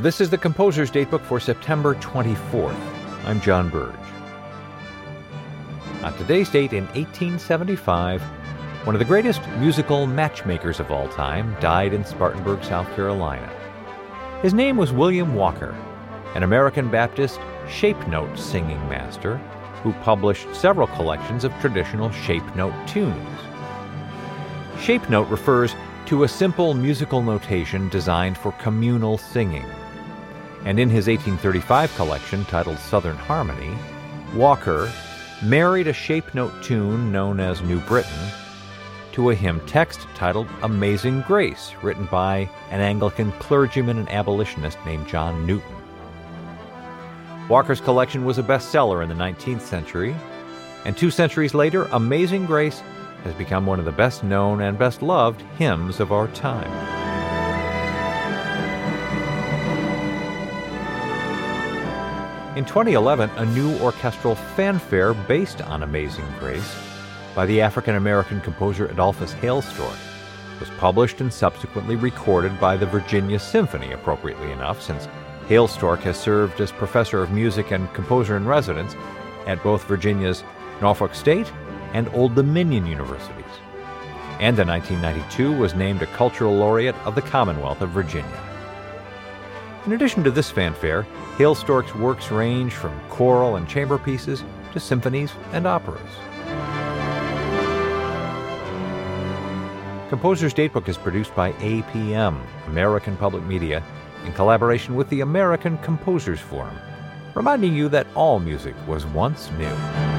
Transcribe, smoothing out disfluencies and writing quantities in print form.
This is the Composer's Datebook for September 24th. I'm John Burge. On today's date in 1875, one of the greatest musical matchmakers of all time died in Spartanburg, South Carolina. His name was William Walker, an American Baptist shape note singing master who published several collections of traditional shape note tunes. Shape note refers to a simple musical notation designed for communal singing. And in his 1835 collection titled Southern Harmony, Walker married a shape note tune known as New Britain to a hymn text titled Amazing Grace, written by an Anglican clergyman and abolitionist named John Newton. Walker's collection was a bestseller in the 19th century, and 2 centuries later, Amazing Grace has become one of the best-known and best-loved hymns of our time. In 2011, a new orchestral fanfare based on Amazing Grace by the African-American composer Adolphus Hailstork was published and subsequently recorded by the Virginia Symphony, appropriately enough, since Hailstork has served as professor of music and composer-in-residence at both Virginia's Norfolk State and Old Dominion universities, and in 1992 was named a Cultural Laureate of the Commonwealth of Virginia. In addition to this fanfare, Hailstork's works range from choral and chamber pieces to symphonies and operas. Composer's Datebook is produced by APM, American Public Media, in collaboration with the American Composers Forum, reminding you that all music was once new.